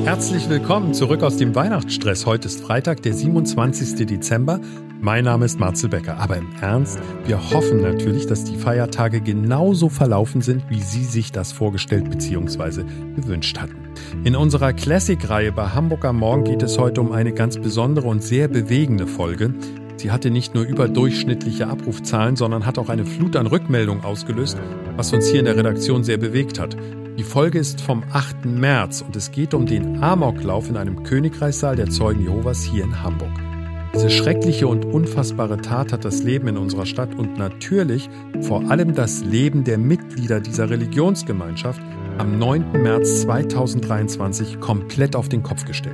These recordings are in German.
Herzlich willkommen zurück aus dem Weihnachtsstress. Heute ist Freitag, der 27. Dezember. Mein Name ist Marcel Becker. Aber im Ernst, wir hoffen natürlich, dass die Feiertage genauso verlaufen sind, wie Sie sich das vorgestellt bzw. gewünscht hatten. In unserer Classic-Reihe bei Hamburg am Morgen geht es heute um eine ganz besondere und sehr bewegende Folge. Sie hatte nicht nur überdurchschnittliche Abrufzahlen, sondern hat auch eine Flut an Rückmeldungen ausgelöst, was uns hier in der Redaktion sehr bewegt hat. Die Folge ist vom 8. März und es geht um den Amoklauf in einem Königreichssaal der Zeugen Jehovas hier in Hamburg. Diese schreckliche und unfassbare Tat hat das Leben in unserer Stadt und natürlich vor allem das Leben der Mitglieder dieser Religionsgemeinschaft am 9. März 2023 komplett auf den Kopf gestellt.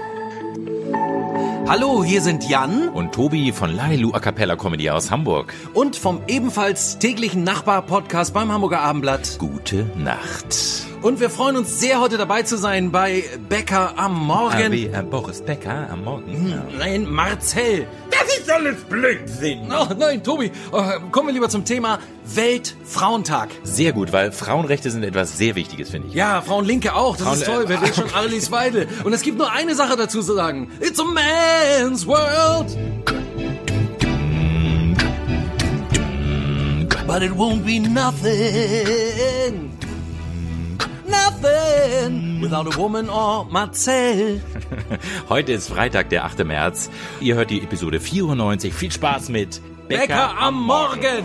Hallo, hier sind Jan und Tobi von Lailu A Cappella Comedy aus Hamburg. Und vom ebenfalls täglichen Nachbar-Podcast beim Hamburger Abendblatt. Gute Nacht. Und wir freuen uns sehr, heute dabei zu sein bei Becker am Morgen. Wie Boris Becker am Morgen. Nein, Marcel. Das ist alles Blödsinn. Oh, nein, Tobi. Kommen wir lieber zum Thema Weltfrauentag. Sehr gut, weil Frauenrechte sind etwas sehr Wichtiges, finde ich. Ja, Frauenlinke auch. Das ist toll. Wer will schon Alice Weidel? Und es gibt nur eine Sache dazu zu sagen. It's a man's world. But it won't be nothing. Nothing without a woman or Marcel. Heute ist Freitag, der 8. März. Ihr hört die Episode 94. Viel Spaß mit Becker am Morgen.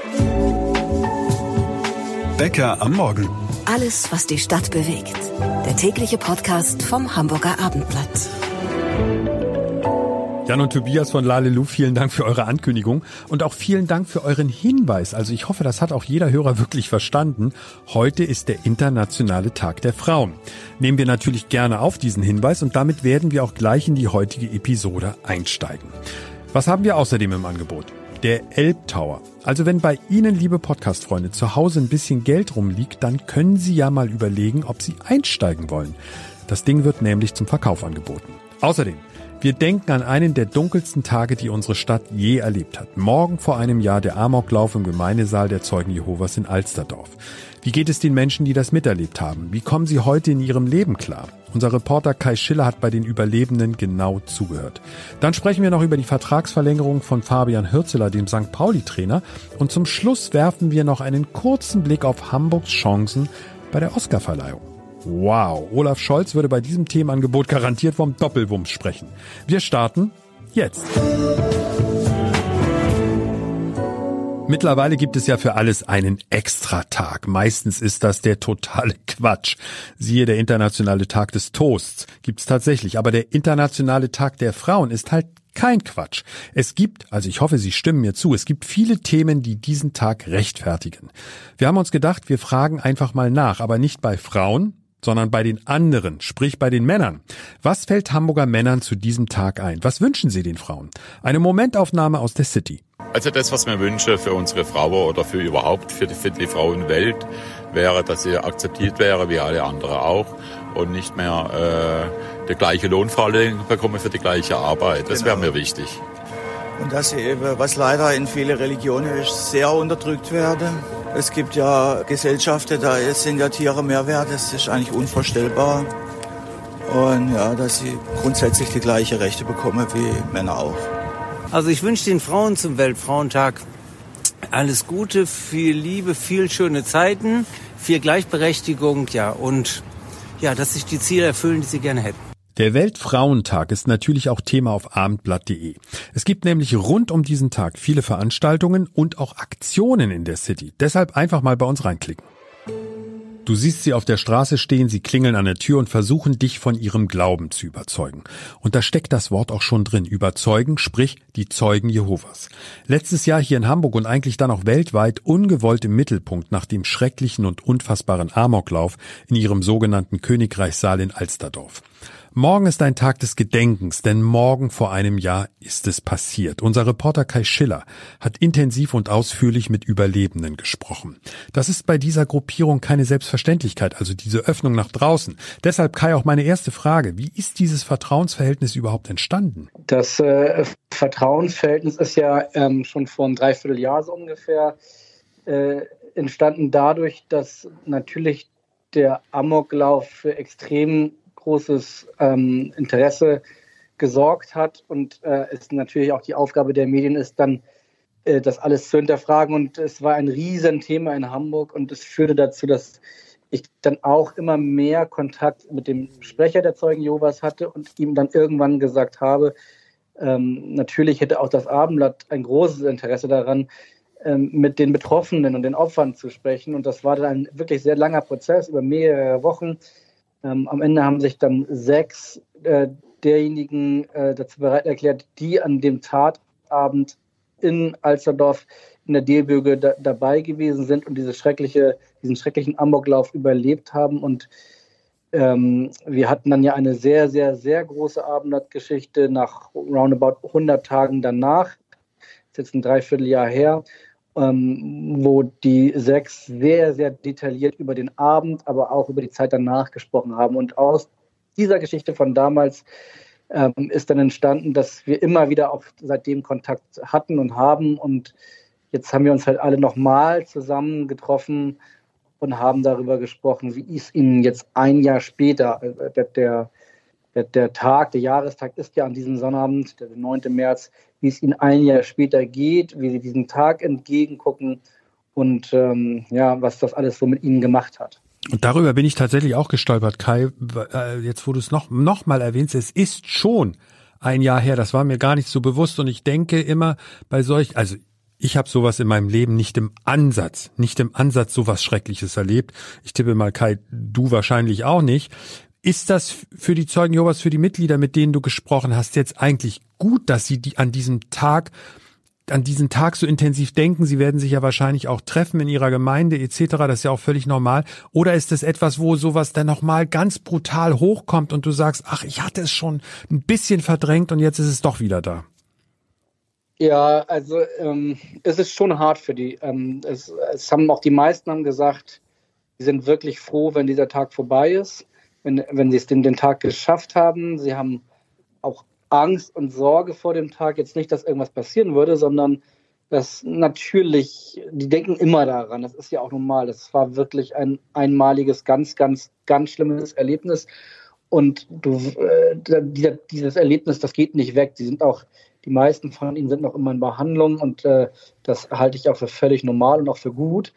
Becker am Morgen. Alles, was die Stadt bewegt. Der tägliche Podcast vom Hamburger Abendblatt. Jan und Tobias von Lalelu, vielen Dank für eure Ankündigung und auch vielen Dank für euren Hinweis. Also ich hoffe, das hat auch jeder Hörer wirklich verstanden. Heute ist der Internationale Tag der Frauen. Nehmen wir natürlich gerne auf diesen Hinweis und damit werden wir auch gleich in die heutige Episode einsteigen. Was haben wir außerdem im Angebot? Der Elbtower. Also wenn bei Ihnen, liebe Podcast-Freunde, zu Hause ein bisschen Geld rumliegt, dann können Sie ja mal überlegen, ob Sie einsteigen wollen. Das Ding wird nämlich zum Verkauf angeboten. Außerdem, wir denken an einen der dunkelsten Tage, die unsere Stadt je erlebt hat. Morgen vor einem Jahr der Amoklauf im Gemeindesaal der Zeugen Jehovas in Alsterdorf. Wie geht es den Menschen, die das miterlebt haben? Wie kommen sie heute in ihrem Leben klar? Unser Reporter Kai Schiller hat bei den Überlebenden genau zugehört. Dann sprechen wir noch über die Vertragsverlängerung von Fabian Hürzeler, dem St. Pauli-Trainer. Und zum Schluss werfen wir noch einen kurzen Blick auf Hamburgs Chancen bei der Oscarverleihung. Wow, Olaf Scholz würde bei diesem Themenangebot garantiert vom Doppelwumms sprechen. Wir starten jetzt. Mittlerweile gibt es ja für alles einen Extratag. Meistens ist das der totale Quatsch. Siehe der Internationale Tag des Toasts. Gibt's tatsächlich. Aber der Internationale Tag der Frauen ist halt kein Quatsch. Es gibt, also ich hoffe, Sie stimmen mir zu, es gibt viele Themen, die diesen Tag rechtfertigen. Wir haben uns gedacht, wir fragen einfach mal nach, aber nicht bei Frauen, sondern bei den anderen, sprich bei den Männern. Was fällt Hamburger Männern zu diesem Tag ein? Was wünschen sie den Frauen? Eine Momentaufnahme aus der City. Also das, was wir wünschen für unsere Frauen oder für überhaupt für die Frauenwelt, wäre, dass sie akzeptiert wäre, wie alle anderen auch, und nicht mehr die gleiche Lohnforderung bekommen für die gleiche Arbeit. Das wäre mir wichtig. Und dass sie eben, was leider in vielen Religionen ist, sehr unterdrückt werden. Es gibt ja Gesellschaften, da sind ja Tiere mehr wert, das ist eigentlich unvorstellbar. Und ja, dass sie grundsätzlich die gleichen Rechte bekommen wie Männer auch. Also ich wünsche den Frauen zum Weltfrauentag alles Gute, viel Liebe, viel schöne Zeiten, viel Gleichberechtigung, ja, und ja, dass sich die Ziele erfüllen, die sie gerne hätten. Der Weltfrauentag ist natürlich auch Thema auf abendblatt.de. Es gibt nämlich rund um diesen Tag viele Veranstaltungen und auch Aktionen in der City. Deshalb einfach mal bei uns reinklicken. Du siehst sie auf der Straße stehen, sie klingeln an der Tür und versuchen, dich von ihrem Glauben zu überzeugen. Und da steckt das Wort auch schon drin, überzeugen, sprich die Zeugen Jehovas. Letztes Jahr hier in Hamburg und eigentlich dann auch weltweit ungewollt im Mittelpunkt nach dem schrecklichen und unfassbaren Amoklauf in ihrem sogenannten Königreichssaal in Alsterdorf. Morgen ist ein Tag des Gedenkens, denn morgen vor einem Jahr ist es passiert. Unser Reporter Kai Schiller hat intensiv und ausführlich mit Überlebenden gesprochen. Das ist bei dieser Gruppierung keine Selbstverständlichkeit, also diese Öffnung nach draußen. Deshalb, Kai, auch meine erste Frage. Wie ist dieses Vertrauensverhältnis überhaupt entstanden? Das Vertrauensverhältnis ist ja schon vor einem Dreivierteljahr so ungefähr entstanden dadurch, dass natürlich der Amoklauf für extrem großes Interesse gesorgt hat und es natürlich auch die Aufgabe der Medien ist, dann das alles zu hinterfragen. Und es war ein Riesenthema in Hamburg und es führte dazu, dass ich dann auch immer mehr Kontakt mit dem Sprecher der Zeugen Jehovas hatte und ihm dann irgendwann gesagt habe, natürlich hätte auch das Abendblatt ein großes Interesse daran, mit den Betroffenen und den Opfern zu sprechen. Und das war dann ein wirklich sehr langer Prozess über mehrere Wochen. Am Ende haben sich dann 6 derjenigen dazu bereit erklärt, die an dem Tatabend in Alsterdorf in der Dilböge dabei gewesen sind und diesen schrecklichen Amoklauf überlebt haben. Und wir hatten dann ja eine sehr, sehr, sehr große Abendblattgeschichte nach roundabout 100 Tagen danach. Das ist jetzt ein Dreivierteljahr her, wo die 6 sehr, sehr detailliert über den Abend, aber auch über die Zeit danach gesprochen haben. Und aus dieser Geschichte von damals ist dann entstanden, dass wir immer wieder auch seitdem Kontakt hatten und haben. Und jetzt haben wir uns halt alle nochmal zusammen getroffen und haben darüber gesprochen, wie es ihnen jetzt ein Jahr später, der Jahrestag ist ja an diesem Sonnabend, der 9. März, wie es ihnen ein Jahr später geht, wie sie diesem Tag entgegengucken und was das alles so mit ihnen gemacht hat. Und darüber bin ich tatsächlich auch gestolpert, Kai, jetzt wo du es noch mal erwähnst, es ist schon ein Jahr her, das war mir gar nicht so bewusst und ich denke immer bei also ich habe sowas in meinem Leben nicht im Ansatz sowas Schreckliches erlebt. Ich tippe mal, Kai, du wahrscheinlich auch nicht. Ist das für die Zeugen Jehovas, für die Mitglieder, mit denen du gesprochen hast, jetzt eigentlich gut, dass sie an diesen Tag so intensiv denken? Sie werden sich ja wahrscheinlich auch treffen in ihrer Gemeinde etc., das ist ja auch völlig normal. Oder ist es etwas, wo sowas dann nochmal ganz brutal hochkommt und du sagst, ach, ich hatte es schon ein bisschen verdrängt und jetzt ist es doch wieder da? Ja, also es ist schon hart für die. Es haben auch die meisten gesagt, sie sind wirklich froh, wenn dieser Tag vorbei ist, wenn sie es den Tag geschafft haben. Sie haben auch Angst und Sorge vor dem Tag. Jetzt nicht, dass irgendwas passieren würde, sondern dass natürlich, die denken immer daran. Das ist ja auch normal. Das war wirklich ein einmaliges, ganz, ganz, ganz schlimmes Erlebnis. Und dieses Erlebnis, das geht nicht weg. Die meisten von ihnen sind noch immer in Behandlung und das halte ich auch für völlig normal und auch für gut.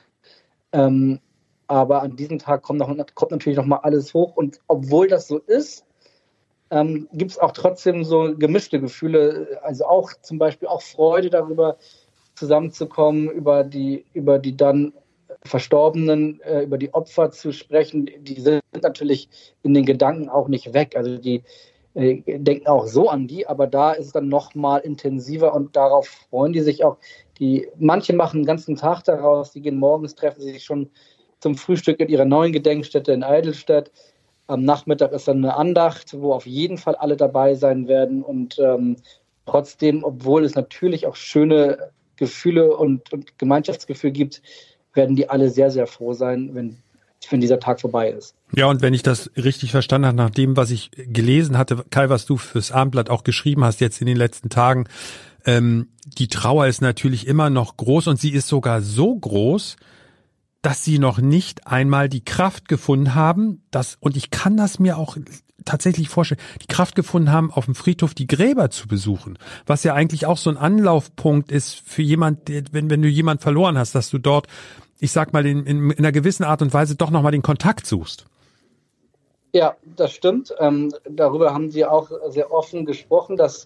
Aber an diesem Tag kommt natürlich noch mal alles hoch. Und obwohl das so ist, gibt es auch trotzdem so gemischte Gefühle. Also auch zum Beispiel auch Freude darüber, zusammenzukommen, über die dann Verstorbenen, über die Opfer zu sprechen. Die sind natürlich in den Gedanken auch nicht weg. Also die denken auch so an die, aber da ist es dann noch mal intensiver und darauf freuen die sich auch. Manche machen den ganzen Tag daraus, die gehen morgens, treffen sich schon zum Frühstück in ihrer neuen Gedenkstätte in Eidelstedt. Am Nachmittag ist dann eine Andacht, wo auf jeden Fall alle dabei sein werden und trotzdem, obwohl es natürlich auch schöne Gefühle und Gemeinschaftsgefühl gibt, werden die alle sehr, sehr froh sein, wenn dieser Tag vorbei ist. Ja, und wenn ich das richtig verstanden habe, nach dem, was ich gelesen hatte, Kai, was du fürs Abendblatt auch geschrieben hast jetzt in den letzten Tagen, die Trauer ist natürlich immer noch groß und sie ist sogar so groß, dass sie noch nicht einmal die Kraft gefunden haben, und ich kann das mir auch tatsächlich vorstellen, die Kraft gefunden haben, auf dem Friedhof die Gräber zu besuchen, was ja eigentlich auch so ein Anlaufpunkt ist für jemand, wenn du jemand verloren hast, dass du dort, ich sag mal, in einer gewissen Art und Weise doch nochmal den Kontakt suchst. Ja, das stimmt. Darüber haben sie auch sehr offen gesprochen, dass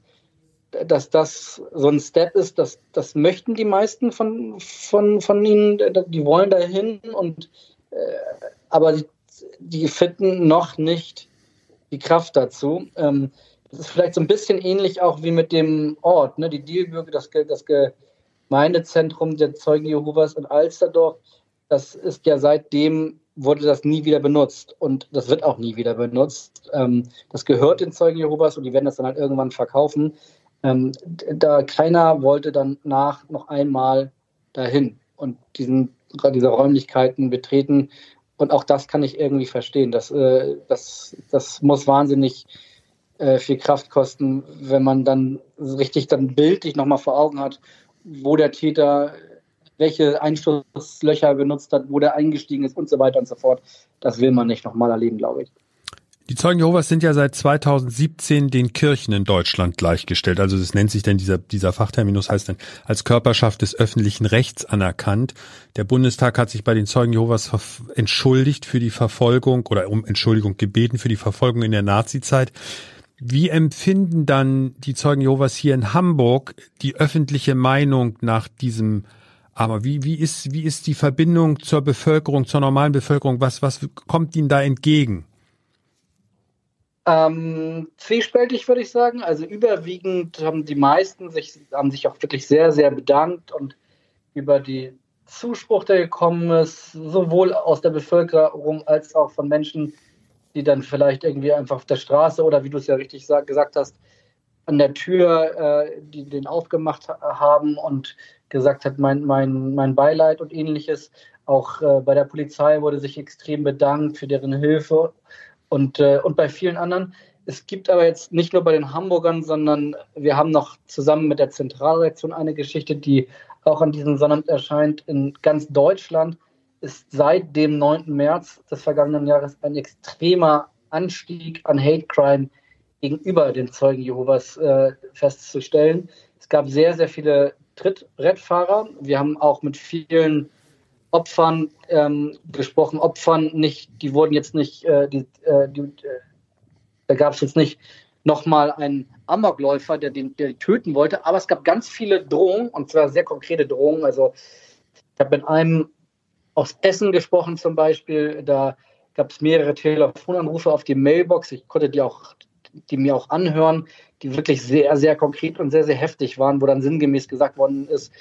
das so ein Step ist, das möchten die meisten von ihnen, die wollen dahin aber die finden noch nicht die Kraft dazu. Das ist vielleicht so ein bisschen ähnlich auch wie mit dem Ort, ne? Die Dilböge, das Gemeindezentrum der Zeugen Jehovas in Alsterdorf, das ist ja seitdem wurde das nie wieder benutzt und das wird auch nie wieder benutzt. Das gehört den Zeugen Jehovas und die werden das dann halt irgendwann verkaufen. Da keiner wollte danach noch einmal dahin und diese Räumlichkeiten betreten. Und auch das kann ich irgendwie verstehen. Das muss wahnsinnig viel Kraft kosten, wenn man dann richtig dann bildlich nochmal vor Augen hat, wo der Täter welche Einschusslöcher benutzt hat, wo der eingestiegen ist und so weiter und so fort. Das will man nicht nochmal erleben, glaube ich. Die Zeugen Jehovas sind ja seit 2017 den Kirchen in Deutschland gleichgestellt. Also das nennt sich denn, dieser Fachterminus heißt dann als Körperschaft des öffentlichen Rechts anerkannt. Der Bundestag hat sich bei den Zeugen Jehovas entschuldigt für die Verfolgung oder um Entschuldigung gebeten für die Verfolgung in der Nazizeit. Wie empfinden dann die Zeugen Jehovas hier in Hamburg die öffentliche Meinung nach diesem, aber wie ist die Verbindung zur Bevölkerung, zur normalen Bevölkerung? Was kommt ihnen da entgegen? Zwiespältig würde ich sagen. Also überwiegend haben die meisten sich auch wirklich sehr, sehr bedankt und über die Zuspruch, der gekommen ist, sowohl aus der Bevölkerung als auch von Menschen, die dann vielleicht irgendwie einfach auf der Straße oder wie du es ja richtig gesagt hast, an der Tür, die den aufgemacht haben und gesagt hat, mein Beileid und ähnliches. Auch bei der Polizei wurde sich extrem bedankt für deren Hilfe und bei vielen anderen. Es gibt aber jetzt nicht nur bei den Hamburgern, sondern wir haben noch zusammen mit der Zentralredaktion eine Geschichte, die auch an diesem Sonnabend erscheint. In ganz Deutschland ist seit dem 9. März des vergangenen Jahres ein extremer Anstieg an Hate Crime gegenüber den Zeugen Jehovas festzustellen. Es gab sehr, sehr viele Trittbrettfahrer. Wir haben auch mit vielen Opfern gesprochen. Die wurden jetzt nicht, da gab es jetzt nicht nochmal einen Amokläufer, der die töten wollte, aber es gab ganz viele Drohungen, und zwar sehr konkrete Drohungen. Also ich habe mit einem aus Essen gesprochen zum Beispiel, da gab es mehrere Telefonanrufe auf die Mailbox, ich konnte die mir auch anhören, die wirklich sehr, sehr konkret und sehr, sehr heftig waren, wo dann sinngemäß gesagt worden ist,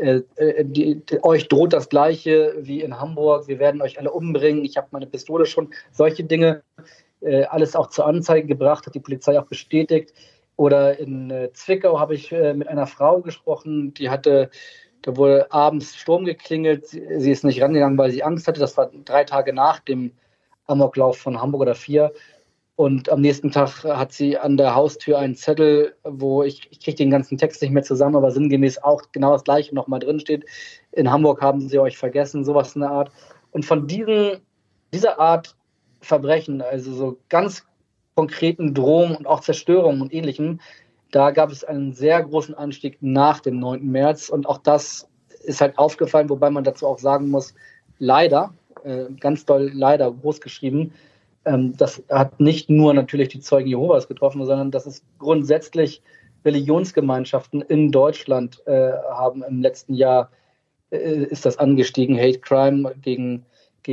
euch droht das Gleiche wie in Hamburg, wir werden euch alle umbringen, ich habe meine Pistole schon, solche Dinge, alles auch zur Anzeige gebracht, hat die Polizei auch bestätigt. Oder in Zwickau habe ich mit einer Frau gesprochen, da wurde abends Sturm geklingelt, sie ist nicht rangegangen, weil sie Angst hatte, das war 3 Tage nach dem Amoklauf von Hamburg oder 4. Und am nächsten Tag hat sie an der Haustür einen Zettel, wo ich kriege den ganzen Text nicht mehr zusammen, aber sinngemäß auch genau das Gleiche nochmal drin steht. In Hamburg haben sie euch vergessen, sowas in der Art. Und von dieser Art Verbrechen, also so ganz konkreten Drohungen und auch Zerstörungen und Ähnlichem, da gab es einen sehr großen Anstieg nach dem 9. März. Und auch das ist halt aufgefallen, wobei man dazu auch sagen muss, leider, ganz doll leider, groß geschrieben, das hat nicht nur natürlich die Zeugen Jehovas getroffen, sondern das ist grundsätzlich Religionsgemeinschaften in Deutschland haben im letzten Jahr, ist das angestiegen, Hate Crime gegen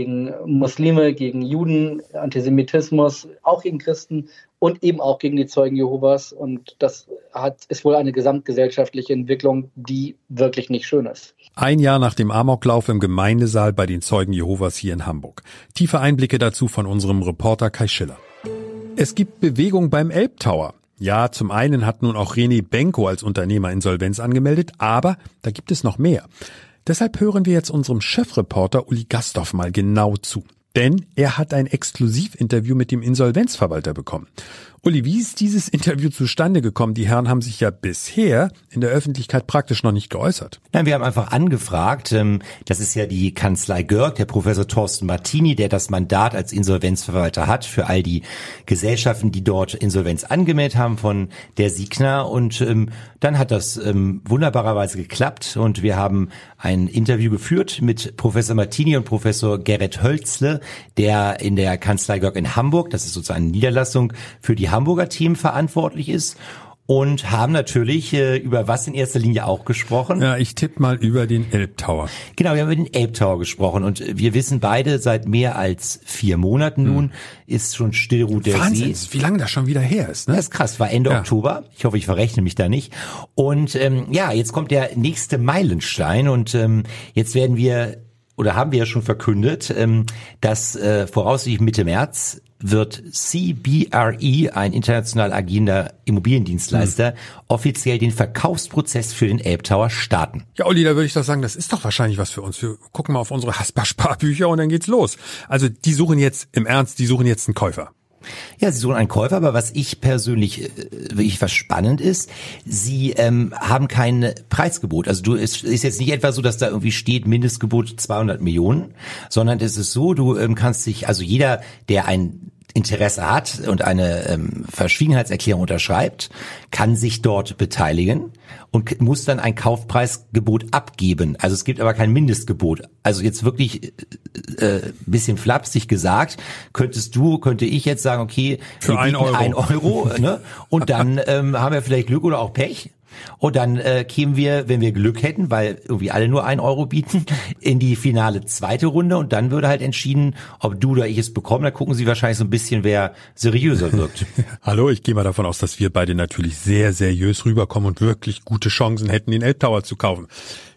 Muslime, gegen Juden, Antisemitismus, auch gegen Christen und eben auch gegen die Zeugen Jehovas. Und das ist wohl eine gesamtgesellschaftliche Entwicklung, die wirklich nicht schön ist. Ein Jahr nach dem Amoklauf im Gemeindesaal bei den Zeugen Jehovas hier in Hamburg. Tiefe Einblicke dazu von unserem Reporter Kai Schiller. Es gibt Bewegung beim Elbtower. Ja, zum einen hat nun auch René Benko als Unternehmer Insolvenz angemeldet, aber da gibt es noch mehr. Deshalb hören wir jetzt unserem Chefreporter Uli Gasthoff mal genau zu. Denn er hat ein Exklusivinterview mit dem Insolvenzverwalter bekommen. Uli, wie ist dieses Interview zustande gekommen? Die Herren haben sich ja bisher in der Öffentlichkeit praktisch noch nicht geäußert. Nein, wir haben einfach angefragt. Das ist ja die Kanzlei Görg, der Professor Thorsten Martini, der das Mandat als Insolvenzverwalter hat für all die Gesellschaften, die dort Insolvenz angemeldet haben von der Signa. Und dann hat das wunderbarerweise geklappt. Und wir haben ein Interview geführt mit Professor Martini und Professor Gerrit Hölzle, der in der Kanzlei Görg in Hamburg, das ist sozusagen eine Niederlassung, für die Hamburger Themen verantwortlich ist, und haben natürlich über was in erster Linie auch gesprochen. Ja, ich tippe mal über den Elbtower. Genau, wir haben über den Elbtower gesprochen und wir wissen beide, seit mehr als 4 Monaten nun ist schon Stillruht der Wahnsinn, See. Wie lange das schon wieder her ist, ne? Das ist krass, war Ende Oktober. Ich hoffe, ich verrechne mich da nicht. Und jetzt kommt der nächste Meilenstein und jetzt werden wir, oder haben wir ja schon verkündet, dass voraussichtlich Mitte März wird CBRE, ein international agierender Immobiliendienstleister, offiziell den Verkaufsprozess für den Elbtower starten. Ja, Olli, da würde ich doch sagen, das ist doch wahrscheinlich was für uns. Wir gucken mal auf unsere Haspa-Sparbücher und dann geht's los. Also die suchen jetzt einen Käufer. Ja, sie suchen einen Käufer, aber was ich persönlich wirklich was spannend ist, sie haben kein Preisgebot. Also es ist jetzt nicht etwa so, dass da irgendwie steht Mindestgebot 200 Millionen, sondern es ist so, du kannst dich, also jeder, der ein Interesse hat und eine Verschwiegenheitserklärung unterschreibt, kann sich dort beteiligen und muss dann ein Kaufpreisgebot abgeben. Also es gibt aber kein Mindestgebot. Also jetzt wirklich bisschen flapsig gesagt, könnte ich jetzt sagen, okay, für 1 Euro. 1 Euro, ne? Und dann haben wir vielleicht Glück oder auch Pech. Und dann kämen wir, wenn wir Glück hätten, weil irgendwie alle nur 1 Euro bieten, in die finale 2. Runde und dann würde halt entschieden, ob du oder ich es bekommen. Da gucken sie wahrscheinlich so ein bisschen, wer seriöser wirkt. Hallo, ich gehe mal davon aus, dass wir beide natürlich sehr seriös rüberkommen und wirklich gute Chancen hätten, den Elbtower zu kaufen.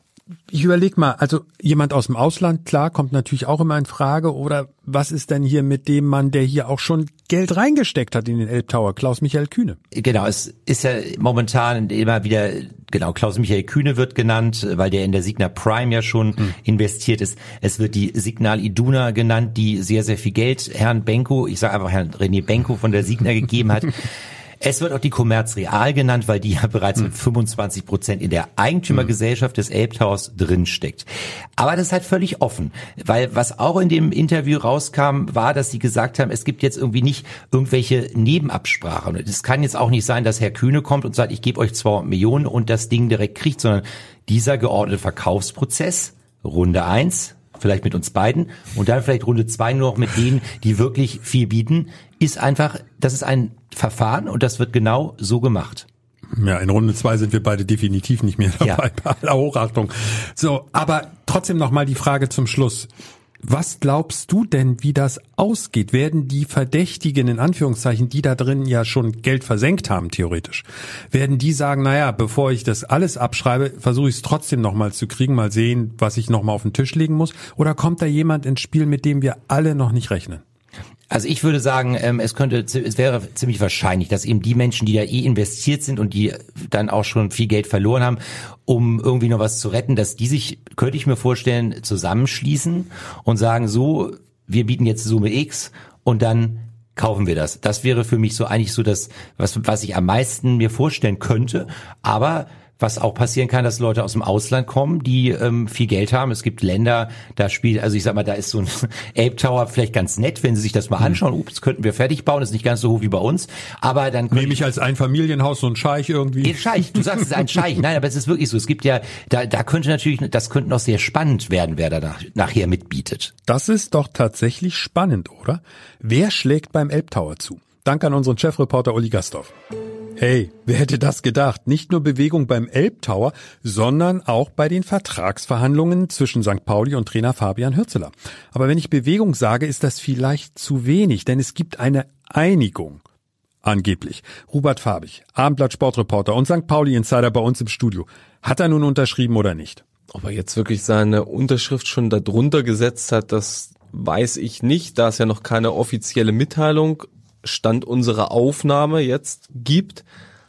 Ich überleg mal, also jemand aus dem Ausland, klar, kommt natürlich auch immer in Frage. Oder was ist denn hier mit dem Mann, der hier auch schon Geld reingesteckt hat in den Elbtower, Klaus-Michael Kühne? Genau, es ist ja momentan immer wieder, genau, Klaus-Michael Kühne wird genannt, weil der in der Signa Prime ja schon investiert ist. Es wird die Signal Iduna genannt, die sehr, sehr viel Geld Herrn Benko, ich sage einfach Herrn René Benko von der Signa gegeben hat. Es wird auch die Commerz Real genannt, weil die ja bereits mit 25% in der Eigentümergesellschaft des Elbtowers drinsteckt. Aber das ist halt völlig offen, weil was auch in dem Interview rauskam, war, dass sie gesagt haben, es gibt jetzt irgendwie nicht irgendwelche Nebenabsprachen. Es kann jetzt auch nicht sein, dass Herr Kühne kommt und sagt, ich gebe euch 200 Millionen und das Ding direkt kriegt, sondern dieser geordnete Verkaufsprozess, Runde 1, vielleicht mit uns beiden und dann vielleicht Runde 2 nur noch mit denen, die wirklich viel bieten, ist einfach, das ist ein Verfahren und das wird genau so gemacht. Ja, in Runde 2 sind wir beide definitiv nicht mehr dabei, bei aller Hochachtung. So, aber trotzdem nochmal die Frage zum Schluss. Was glaubst du denn, wie das ausgeht? Werden die Verdächtigen, in Anführungszeichen, die da drin ja schon Geld versenkt haben, theoretisch, werden die sagen, naja, bevor ich das alles abschreibe, versuche ich es trotzdem nochmal zu kriegen, mal sehen, was ich nochmal auf den Tisch legen muss? Oder kommt da jemand ins Spiel, mit dem wir alle noch nicht rechnen? Also ich würde sagen, es wäre ziemlich wahrscheinlich, dass eben die Menschen, die da investiert sind und die dann auch schon viel Geld verloren haben, um irgendwie noch was zu retten, dass die sich, könnte ich mir vorstellen, zusammenschließen und sagen, so, wir bieten jetzt Summe X und dann kaufen wir das. Das wäre für mich so eigentlich so das, was ich am meisten mir vorstellen könnte. Aber was auch passieren kann, dass Leute aus dem Ausland kommen, die viel Geld haben. Es gibt Länder, da spielt, also ich sag mal, da ist so ein Elbtower vielleicht ganz nett, wenn Sie sich das mal anschauen. Ups, könnten wir fertig bauen, ist nicht ganz so hoch wie bei uns. Aber dann nehme ich als Einfamilienhaus so ein Scheich irgendwie. Ein Scheich, du sagst, es ist ein Scheich. Nein, aber es ist wirklich so. Es gibt ja, da könnte natürlich, das könnte noch sehr spannend werden, wer da nachher mitbietet. Das ist doch tatsächlich spannend, oder? Wer schlägt beim Elbtower zu? Dank an unseren Chefreporter Uli Gastorf. Hey, wer hätte das gedacht? Nicht nur Bewegung beim Elbtower, sondern auch bei den Vertragsverhandlungen zwischen St. Pauli und Trainer Fabian Hürzeler. Aber wenn ich Bewegung sage, ist das vielleicht zu wenig, denn es gibt eine Einigung. Angeblich. Hubert Fabich, Abendblatt Sportreporter und St. Pauli-Insider bei uns im Studio. Hat er nun unterschrieben oder nicht? Ob er jetzt wirklich seine Unterschrift schon darunter gesetzt hat, das weiß ich nicht, da es ja noch keine offizielle Mitteilung Stand unserer Aufnahme jetzt gibt,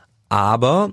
aber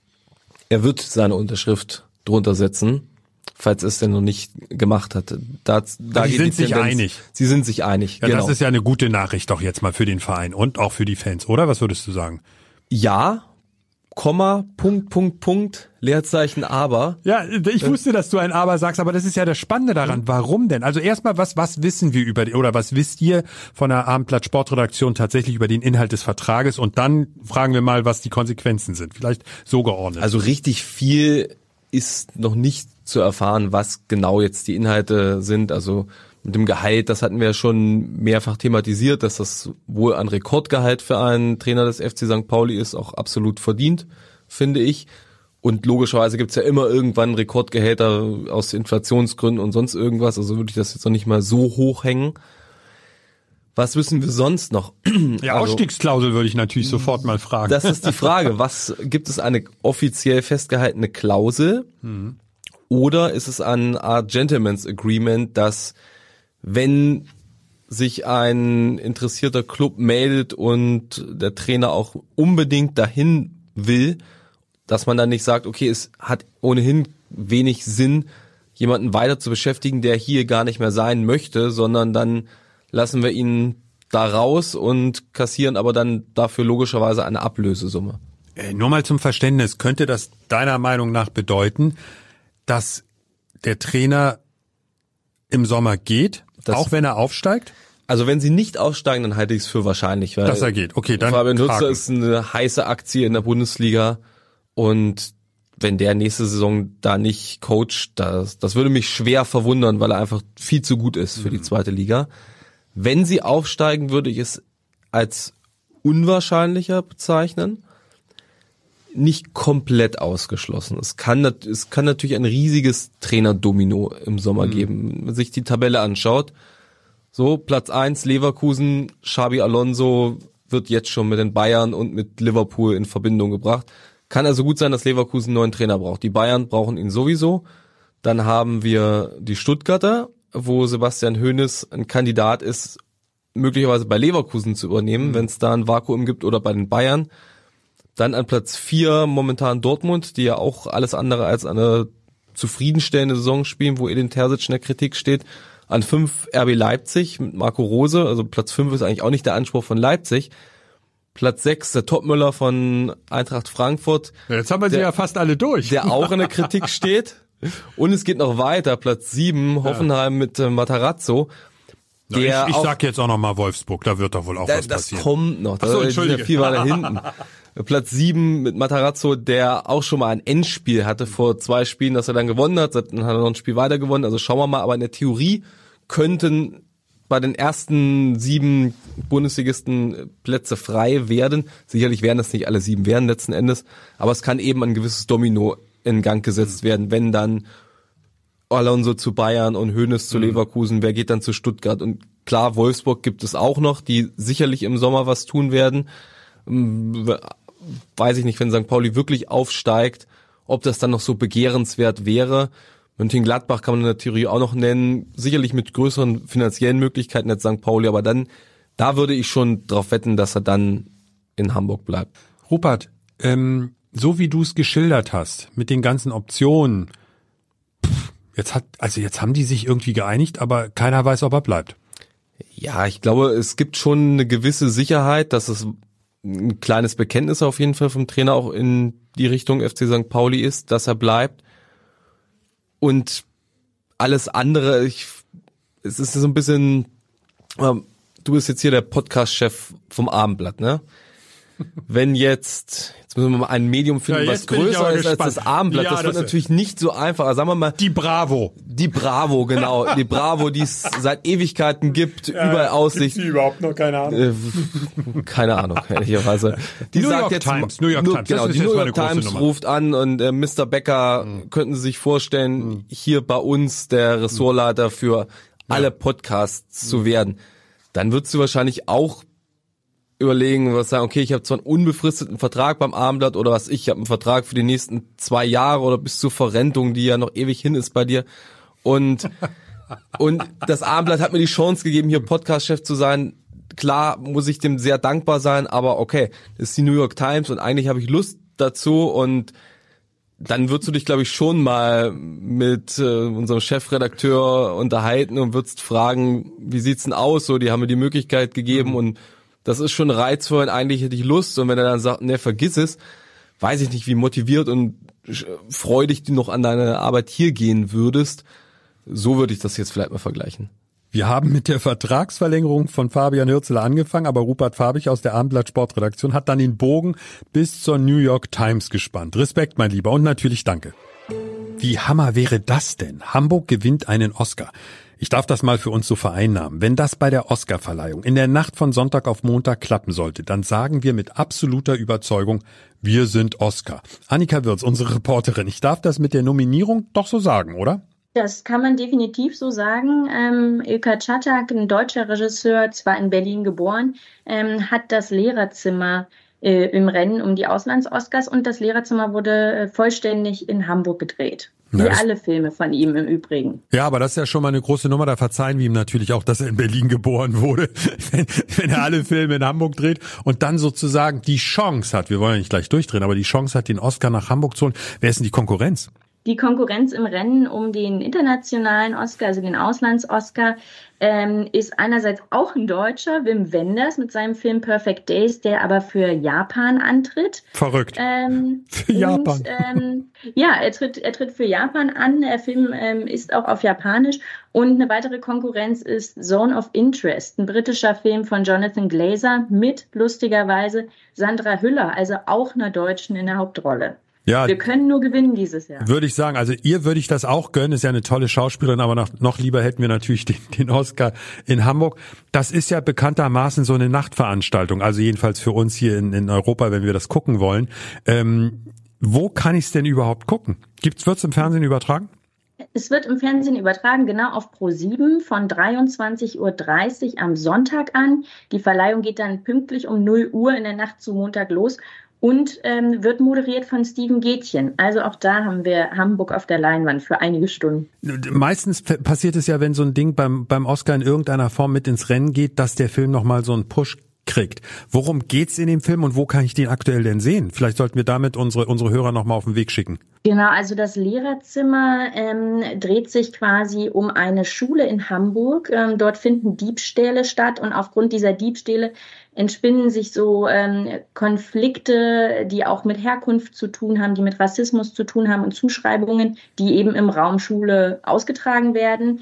er wird seine Unterschrift drunter setzen, falls er es denn noch nicht gemacht hat. Sie sind sich einig. Sie sind sich einig, ja, genau. Das ist ja eine gute Nachricht doch jetzt mal für den Verein und auch für die Fans, oder? Was würdest du sagen? Ja, Komma, Punkt, Leerzeichen, aber. Ja, ich wusste, dass du ein Aber sagst, aber das ist ja das Spannende daran. Warum denn? Also erstmal, was wissen wir oder was wisst ihr von der Abendblatt Sportredaktion tatsächlich über den Inhalt des Vertrages? Und dann fragen wir mal, was die Konsequenzen sind. Vielleicht so geordnet. Also richtig viel ist noch nicht zu erfahren, was genau jetzt die Inhalte sind. Also mit dem Gehalt, das hatten wir ja schon mehrfach thematisiert, dass das wohl ein Rekordgehalt für einen Trainer des FC St. Pauli ist, auch absolut verdient, finde ich. Und logischerweise gibt's ja immer irgendwann Rekordgehälter aus Inflationsgründen und sonst irgendwas, also würde ich das jetzt noch nicht mal so hoch hängen. Was wissen wir sonst noch? Ja, Ausstiegsklausel würde ich natürlich sofort mal fragen. Das ist die Frage. Gibt es eine offiziell festgehaltene Klausel? Oder ist es eine Art Gentleman's Agreement, dass wenn sich ein interessierter Club meldet und der Trainer auch unbedingt dahin will, dass man dann nicht sagt, okay, es hat ohnehin wenig Sinn, jemanden weiter zu beschäftigen, der hier gar nicht mehr sein möchte, sondern dann lassen wir ihn da raus und kassieren aber dann dafür logischerweise eine Ablösesumme. Nur mal zum Verständnis, könnte das deiner Meinung nach bedeuten, dass der Trainer im Sommer geht, auch wenn er aufsteigt? Also wenn sie nicht aussteigen, dann halte ich es für wahrscheinlich. Weil dass er geht. Okay, dann Fabian Hürzeler ist eine heiße Aktie in der Bundesliga und wenn der nächste Saison da nicht coacht, das würde mich schwer verwundern, weil er einfach viel zu gut ist für die zweite Liga. Wenn sie aufsteigen, würde ich es als unwahrscheinlicher bezeichnen. Nicht komplett ausgeschlossen. Es kann natürlich ein riesiges Trainerdomino im Sommer geben. Wenn man sich die Tabelle anschaut, so Platz 1 Leverkusen, Xabi Alonso wird jetzt schon mit den Bayern und mit Liverpool in Verbindung gebracht. Kann also gut sein, dass Leverkusen einen neuen Trainer braucht. Die Bayern brauchen ihn sowieso. Dann haben wir die Stuttgarter, wo Sebastian Hoeneß ein Kandidat ist, möglicherweise bei Leverkusen zu übernehmen, wenn es da ein Vakuum gibt, oder bei den Bayern. Dann an Platz 4 momentan Dortmund, die ja auch alles andere als eine zufriedenstellende Saison spielen, wo Edin Terzic in der Kritik steht. An 5 RB Leipzig mit Marco Rose, also Platz 5 ist eigentlich auch nicht der Anspruch von Leipzig. Platz 6 der Topmüller von Eintracht Frankfurt. Ja, jetzt haben wir sie ja fast alle durch. Der auch in der Kritik steht. Und es geht noch weiter. Platz 7 Hoffenheim mit Matarazzo. Ich sag jetzt auch noch mal Wolfsburg, da wird doch wohl auch was passieren. Das kommt noch. Achso, Entschuldige. Ja viel weiter hinten. Platz 7 mit Matarazzo, der auch schon mal ein Endspiel hatte vor 2 Spielen, das er dann gewonnen hat. Dann hat er noch ein Spiel weiter gewonnen. Also schauen wir mal. Aber in der Theorie könnten bei den ersten 7 Bundesligisten Plätze frei werden. Sicherlich werden das nicht alle 7 werden letzten Endes, aber es kann eben ein gewisses Domino in Gang gesetzt werden, wenn dann Alonso zu Bayern und Hoeneß zu Leverkusen, wer geht dann zu Stuttgart? Und klar, Wolfsburg gibt es auch noch, die sicherlich im Sommer was tun werden. Weiß ich nicht, wenn St. Pauli wirklich aufsteigt, ob das dann noch so begehrenswert wäre. Mönchengladbach kann man in der Theorie auch noch nennen, sicherlich mit größeren finanziellen Möglichkeiten als St. Pauli, aber dann, da würde ich schon drauf wetten, dass er dann in Hamburg bleibt. Rupert, so wie du es geschildert hast, mit den ganzen Optionen, jetzt haben die sich irgendwie geeinigt, aber keiner weiß, ob er bleibt. Ja, ich glaube, es gibt schon eine gewisse Sicherheit, dass es ein kleines Bekenntnis auf jeden Fall vom Trainer auch in die Richtung FC St. Pauli ist, dass er bleibt. Und alles andere, es ist so ein bisschen, du bist jetzt hier der Podcast-Chef vom Abendblatt, ne? Wenn jetzt müssen wir mal ein Medium finden, was größer ist als das Abendblatt. Ja, das wird natürlich nicht so einfach. Also sagen wir mal. Die Bravo, genau. Die Bravo, die es seit Ewigkeiten gibt, überall Aussicht. Gibt die überhaupt noch? Keine Ahnung. Keine Ahnung, ehrlicherweise. Die New sagt York jetzt, Times. Genau, die New York Times ruft an und Mr. Becker, könnten Sie sich vorstellen, hier bei uns der Ressortleiter für alle Podcasts zu werden. Dann würdest du wahrscheinlich auch überlegen, was sagen, okay, ich habe zwar einen unbefristeten Vertrag beim Abendblatt oder ich habe einen Vertrag für die nächsten 2 Jahre oder bis zur Verrentung, die ja noch ewig hin ist bei dir. Und das Abendblatt hat mir die Chance gegeben, hier Podcast-Chef zu sein. Klar muss ich dem sehr dankbar sein, aber okay, das ist die New York Times und eigentlich habe ich Lust dazu und dann würdest du dich, glaube ich, schon mal mit unserem Chefredakteur unterhalten und würdest fragen, wie sieht's denn aus? So, die haben mir die Möglichkeit gegeben und das ist schon reizvoll und eigentlich hätte ich Lust. Und wenn er dann sagt, ne, vergiss es, weiß ich nicht, wie motiviert und freudig du noch an deine Arbeit hier gehen würdest. So würde ich das jetzt vielleicht mal vergleichen. Wir haben mit der Vertragsverlängerung von Fabian Hürzeler angefangen, aber Rupert Farbig aus der Abendblatt Sportredaktion hat dann den Bogen bis zur New York Times gespannt. Respekt, mein Lieber, und natürlich danke. Wie Hammer wäre das denn? Hamburg gewinnt einen Oscar. Ich darf das mal für uns so vereinnahmen. Wenn das bei der Oscarverleihung in der Nacht von Sonntag auf Montag klappen sollte, dann sagen wir mit absoluter Überzeugung, wir sind Oscar. Annika Wirz, unsere Reporterin, ich darf das mit der Nominierung doch so sagen, oder? Das kann man definitiv so sagen. Ilka Czatak, ein deutscher Regisseur, zwar in Berlin geboren, hat das Lehrerzimmer im Rennen um die Auslands-Oscars und das Lehrerzimmer wurde vollständig in Hamburg gedreht. Wie alle Filme von ihm im Übrigen. Ja, aber das ist ja schon mal eine große Nummer. Da verzeihen wir ihm natürlich auch, dass er in Berlin geboren wurde, wenn er alle Filme in Hamburg dreht und dann sozusagen die Chance hat, wir wollen ja nicht gleich durchdrehen, aber die Chance hat, den Oscar nach Hamburg zu holen. Wer ist denn die Konkurrenz? Die Konkurrenz im Rennen um den internationalen Oscar, also den Auslands-Oscar, ist einerseits auch ein Deutscher, Wim Wenders, mit seinem Film Perfect Days, der aber für Japan antritt. Verrückt. Für Japan. Ja, er tritt für Japan an. Der Film ist auch auf Japanisch. Und eine weitere Konkurrenz ist Zone of Interest, ein britischer Film von Jonathan Glazer mit, lustigerweise, Sandra Hüller, also auch einer Deutschen in der Hauptrolle. Ja, wir können nur gewinnen dieses Jahr. Würde ich sagen. Also ihr würde ich das auch gönnen. Ist ja eine tolle Schauspielerin, aber noch lieber hätten wir natürlich den Oscar in Hamburg. Das ist ja bekanntermaßen so eine Nachtveranstaltung. Also jedenfalls für uns hier in Europa, wenn wir das gucken wollen. Wo kann ich es denn überhaupt gucken? Wird's im Fernsehen übertragen? Es wird im Fernsehen übertragen, genau auf Pro7 von 23:30 Uhr am Sonntag an. Die Verleihung geht dann pünktlich um 0 Uhr in der Nacht zu Montag los. Und wird moderiert von Steven Gätchen. Also auch da haben wir Hamburg auf der Leinwand für einige Stunden. Meistens passiert es ja, wenn so ein Ding beim Oscar in irgendeiner Form mit ins Rennen geht, dass der Film nochmal so einen Push kriegt. Worum geht's in dem Film und wo kann ich den aktuell denn sehen? Vielleicht sollten wir damit unsere Hörer nochmal auf den Weg schicken. Genau, also das Lehrerzimmer dreht sich quasi um eine Schule in Hamburg. Dort finden Diebstähle statt und aufgrund dieser Diebstähle entspinnen sich so Konflikte, die auch mit Herkunft zu tun haben, die mit Rassismus zu tun haben und Zuschreibungen, die eben im Raum Schule ausgetragen werden.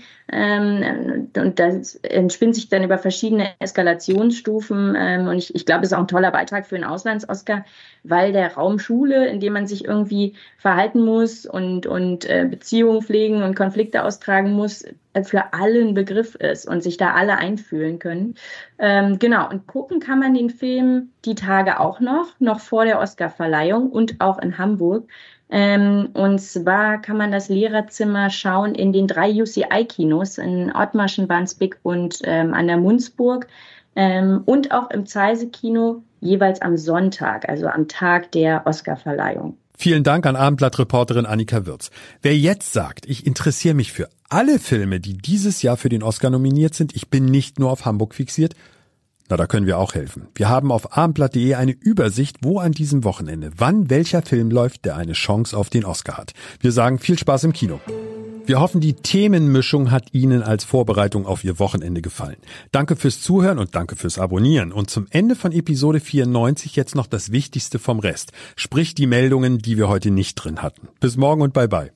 Und das entspinnt sich dann über verschiedene Eskalationsstufen. Und ich glaube, es ist auch ein toller Beitrag für einen Auslands-Oscar, weil der Raum Schule, in dem man sich irgendwie verhalten muss und Beziehungen pflegen und Konflikte austragen muss, für alle ein Begriff ist und sich da alle einfühlen können. Genau, und gucken kann man den Film die Tage auch noch vor der Oscarverleihung und auch in Hamburg. Und zwar kann man das Lehrerzimmer schauen in den 3 UCI-Kinos in Ottmarschen, Wandsbek und an der Munzburg und auch im Zeise-Kino jeweils am Sonntag, also am Tag der Oscarverleihung. Vielen Dank an Abendblatt-Reporterin Annika Würz. Wer jetzt sagt, ich interessiere mich für alle Filme, die dieses Jahr für den Oscar nominiert sind, ich bin nicht nur auf Hamburg fixiert, na, da können wir auch helfen. Wir haben auf abendblatt.de eine Übersicht, wo an diesem Wochenende, wann welcher Film läuft, der eine Chance auf den Oscar hat. Wir sagen viel Spaß im Kino. Wir hoffen, die Themenmischung hat Ihnen als Vorbereitung auf Ihr Wochenende gefallen. Danke fürs Zuhören und danke fürs Abonnieren. Und zum Ende von Episode 94 jetzt noch das Wichtigste vom Rest. Sprich die Meldungen, die wir heute nicht drin hatten. Bis morgen und bye bye.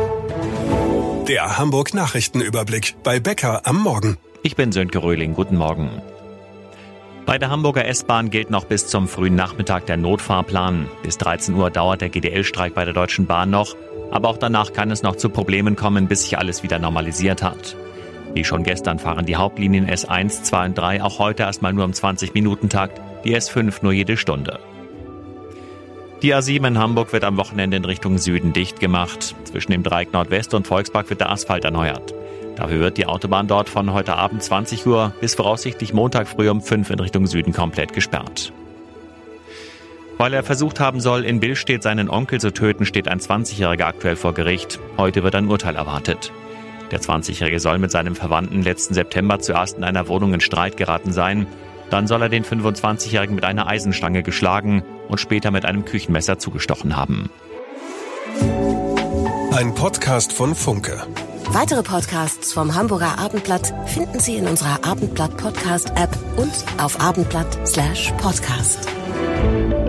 Der Hamburg Nachrichtenüberblick bei Bäcker am Morgen. Ich bin Sönke Röhling. Guten Morgen. Bei der Hamburger S-Bahn gilt noch bis zum frühen Nachmittag der Notfahrplan. Bis 13 Uhr dauert der GDL-Streik bei der Deutschen Bahn noch. Aber auch danach kann es noch zu Problemen kommen, bis sich alles wieder normalisiert hat. Wie schon gestern fahren die Hauptlinien S1, 2 und 3 auch heute erstmal nur im 20-Minuten-Takt, die S5 nur jede Stunde. Die A7 in Hamburg wird am Wochenende in Richtung Süden dicht gemacht. Zwischen dem Dreieck Nordwest und Volkspark wird der Asphalt erneuert. Dafür wird die Autobahn dort von heute Abend 20 Uhr bis voraussichtlich Montag früh um 5 in Richtung Süden komplett gesperrt. Weil er versucht haben soll, in Billstedt seinen Onkel zu töten, steht ein 20-Jähriger aktuell vor Gericht. Heute wird ein Urteil erwartet. Der 20-Jährige soll mit seinem Verwandten letzten September zuerst in einer Wohnung in Streit geraten sein. Dann soll er den 25-Jährigen mit einer Eisenstange geschlagen und später mit einem Küchenmesser zugestochen haben. Ein Podcast von Funke. Weitere Podcasts vom Hamburger Abendblatt finden Sie in unserer Abendblatt Podcast App und auf abendblatt.de/podcast.